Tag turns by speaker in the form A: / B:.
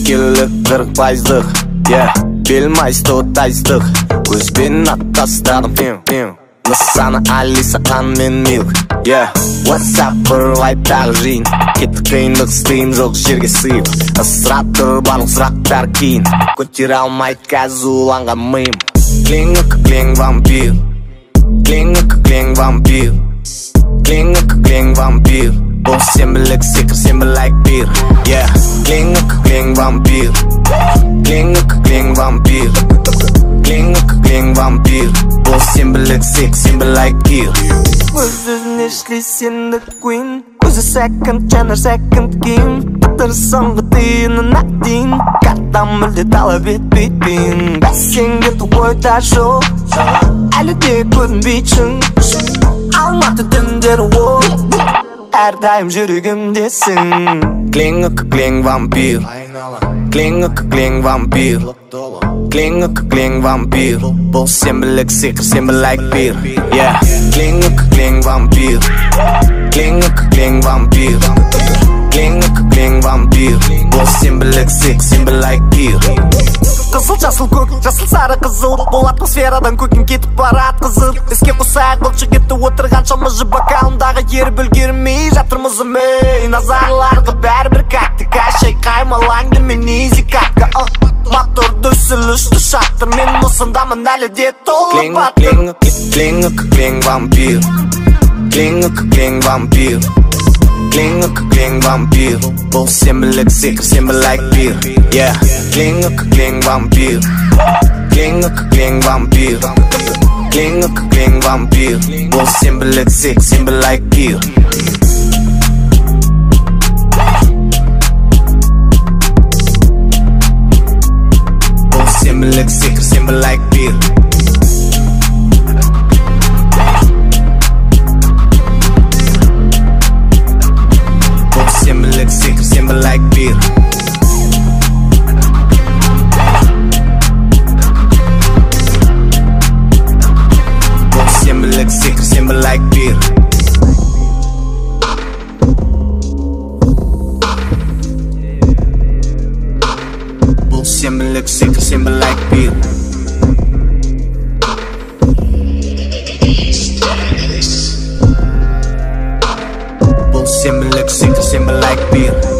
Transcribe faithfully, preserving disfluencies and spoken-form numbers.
A: Ескілік қырық пайыздық, yeah. Белмай стотайздық, көзбен аттастадым, фим Нысаны Алиса, Ан мен Милк, yeah. WhatsApp бір айттағы жиын, кетті қиындық істейін жоқ жерге сыйып. Ысырап тұр барлық сұрақтар кейін, көтере алмайды қазір уланған миым. Клинік клин вампир, клинік клин вампир, клинік клин вампир. Бұл сенбілік секір, сенбілік бір, yeah. Клинік клин вампир, клинік клин вампир, клинік клин вампир. Бұл сенбілік секір, сенбілік бір.
B: Өз-өзін ешлей сенді queen, көзі second жанар second game. Тақтыр соңғы тиынына дейін, қаттан мүлде талап етпейтін. Бәсеңге ойда жоқ, әлі де көрінбейтін. Алматы түндері ол, әрдайым жүрегімдесің.
A: Клинік клин вампир, клинік клин вампир, клинік клин вампир. Бұл сенбілік секір, сенбілік бір, yeah. Клинік клин вампир, клинік клин вампир, клинік клин вампир. Бұл сенбілік секір, сенбілік бір.
B: Қызыл, жасыл, көк, жасыл, сары, қызыл. Бұл атмосферадан көкін кетіп барат қызыл. Іске қосайық бұл жігітті отырған шамызы бокалындағы ер бүлгермей жатырмыз үмей. Назарларға бәрібір кәттік әшей қаймалаңды мен изи кәткі. Моторды сүлішті шаттыр, мен мұсындамын әлі де толып баттыр.
A: Клинік клин вампир, клинік клин вампир, клинік клин вампир. Бұл сенбілік секір, сенбілік бір, yeah. Клинік клин вампир, клинік клин вампир, клинік клин вампир. Бұл сенбілік секір, сенбілік бір. Бұл сенбілік секір, сенбілік бір. Sembelek sekir, sembelek bir. Бұл сенбілік секір, сенбілік бір. Бұл сенбілік секір, сенбілік бір. Бұл сенбілік секір, сенбілік бір.